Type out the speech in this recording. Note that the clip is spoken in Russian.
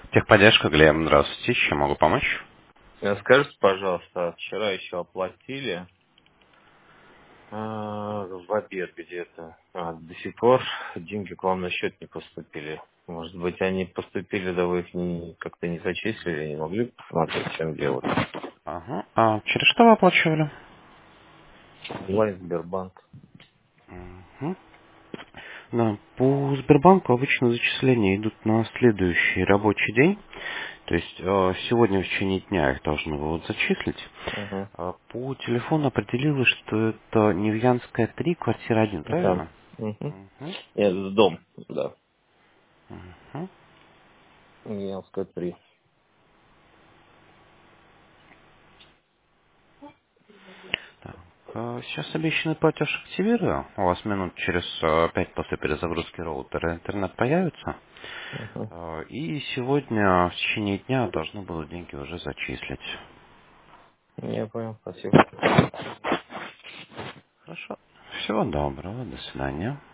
Техподдержка, Глеб, здравствуйте. Чем могу помочь? Скажите, пожалуйста, вчера еще оплатили в обед где-то. До сих пор деньги к вам на счет не поступили. Может быть, они поступили, да вы их как-то не зачислили, не могли посмотреть, в чем дело? Ага. А через что вы оплачивали? Онлайн Сбербанк. Мгм. Да, по Сбербанку обычно зачисления идут на следующий рабочий день. То есть сегодня в течение дня их должны будут зачислить. Угу. По телефону определилось, что это Невьянская 3, квартира 1, Да. правильно? Угу. Мгм. Нет, дом, да. Мгм. Ульяновская 3. Так, сейчас обещанный платеж активирую. У вас минут через 5 после перезагрузки роутера интернет появится. Угу. И сегодня в течение дня должны будут деньги уже зачислить. Я понял, спасибо. Хорошо. Всего доброго. До свидания.